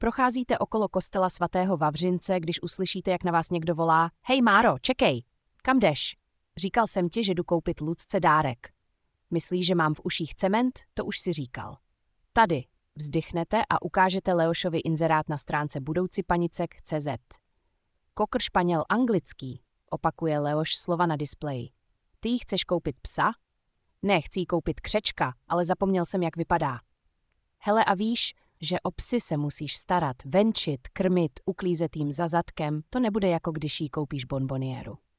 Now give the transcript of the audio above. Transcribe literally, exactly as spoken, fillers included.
Procházíte okolo kostela svatého Vavřince, když uslyšíte, jak na vás někdo volá: Hej Máro, čekej! Kam jdeš? Říkal jsem ti, že jdu koupit Lucce dárek. Myslíš, že mám v uších cement? To už si říkal. Tady. Vzdychnete a ukážete Leošovi inzerát na stránce budoucipanice tečka cé zet. Kokr španěl anglický, opakuje Leoš slova na displeji. Ty jí chceš koupit psa? Ne, chci jí koupit křečka, ale zapomněl jsem, jak vypadá. Hele, a víš, že o psy se musíš starat, venčit, krmit, uklízet jim za zadkem, to nebude jako když jí koupíš bonboniéru.